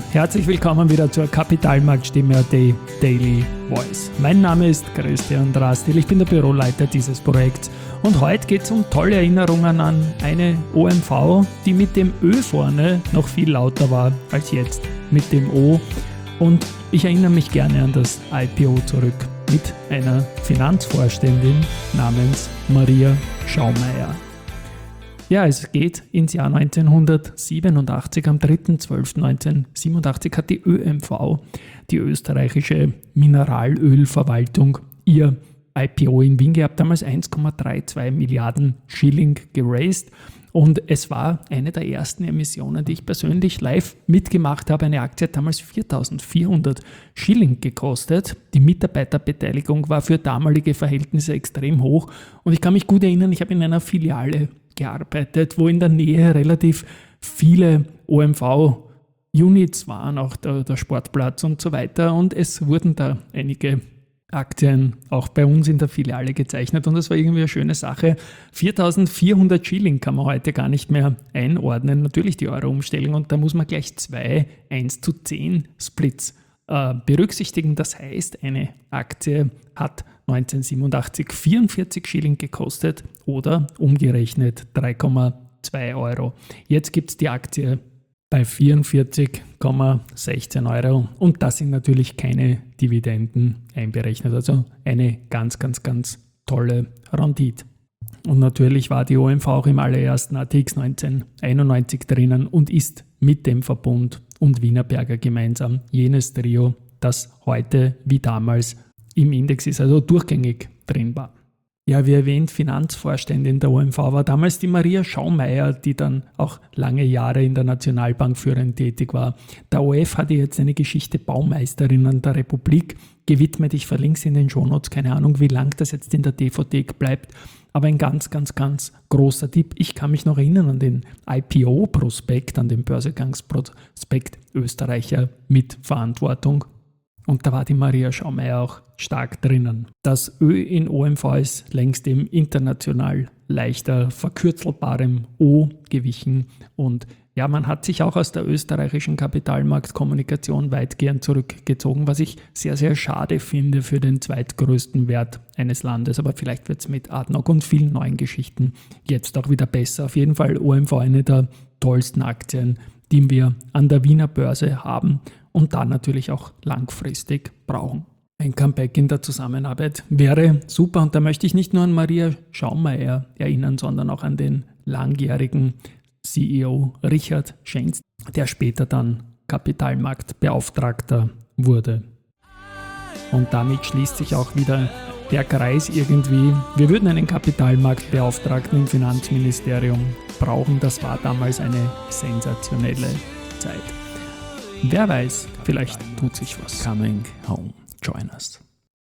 Herzlich willkommen wieder zur Kapitalmarktstimme.at Daily Voice. Mein Name ist Christian Drastil, ich bin der Büroleiter dieses Projekts und heute geht es um tolle Erinnerungen an eine OMV, die mit dem Ö vorne noch viel lauter war als jetzt mit dem O, und ich erinnere mich gerne an das IPO zurück mit einer Finanzvorständin namens Maria Schaumeier. Ja, es geht ins Jahr 1987. Am 3.12.1987 hat die ÖMV, die österreichische Mineralölverwaltung, ihr IPO in Wien gehabt, damals 1,32 Milliarden Schilling geraced. Und es war eine der ersten Emissionen, die ich persönlich live mitgemacht habe. Eine Aktie hat damals 4.400 Schilling gekostet. Die Mitarbeiterbeteiligung war für damalige Verhältnisse extrem hoch. Und ich kann mich gut erinnern, ich habe in einer Filiale gearbeitet, wo in der Nähe relativ viele OMV-Units waren, auch der Sportplatz und so weiter. Und es wurden da einige Aktien auch bei uns in der Filiale gezeichnet und das war irgendwie eine schöne Sache. 4.400 Schilling kann man heute gar nicht mehr einordnen, natürlich die Euro-Umstellung, und da muss man gleich zwei 1:10 Splits berücksichtigen. Das heißt, eine Aktie hat 1987 44 Schilling gekostet oder umgerechnet 3,2 Euro. Jetzt gibt es die Aktie bei 44,16 Euro und das sind natürlich keine Dividenden einberechnet. Also eine ganz, ganz, ganz tolle Rendite. Und natürlich war die OMV auch im allerersten ATX 1991 drinnen und ist mit dem Verbund und Wienerberger gemeinsam jenes Trio, das heute wie damals im Index ist, also durchgängig drin war. Ja, wie erwähnt, Finanzvorständin der OMV war damals die Maria Schaumeier, die dann auch lange Jahre in der Nationalbank führend tätig war. Der OF hatte jetzt eine Geschichte Baumeisterinnen der Republik gewidmet. Ich verlinke es in den Shownotes, keine Ahnung, wie lang das jetzt in der DVD bleibt, aber ein ganz, ganz, ganz großer Tipp. Ich kann mich noch erinnern an den IPO-Prospekt, an den Börsegangsprospekt Österreicher mit Verantwortung. Und da war die Maria Schaumeier auch stark drinnen. Das Ö in OMV ist längst dem international leichter verkürzelbarem O gewichen. Und ja, man hat sich auch aus der österreichischen Kapitalmarktkommunikation weitgehend zurückgezogen, was ich sehr, sehr schade finde für den zweitgrößten Wert eines Landes. Aber vielleicht wird es mit Adnoc und vielen neuen Geschichten jetzt auch wieder besser. Auf jeden Fall OMV eine der tollsten Aktien, die wir an der Wiener Börse haben und dann natürlich auch langfristig brauchen. Ein Comeback in der Zusammenarbeit wäre super, und da möchte ich nicht nur an Maria Schaumeier erinnern, sondern auch an den langjährigen CEO Richard Schenz, der später dann Kapitalmarktbeauftragter wurde. Und damit schließt sich auch wieder der Kreis irgendwie. Wir würden einen Kapitalmarktbeauftragten im Finanzministerium brauchen. Das war damals eine sensationelle Zeit. Wer weiß, vielleicht tut sich was. Coming home. Join us.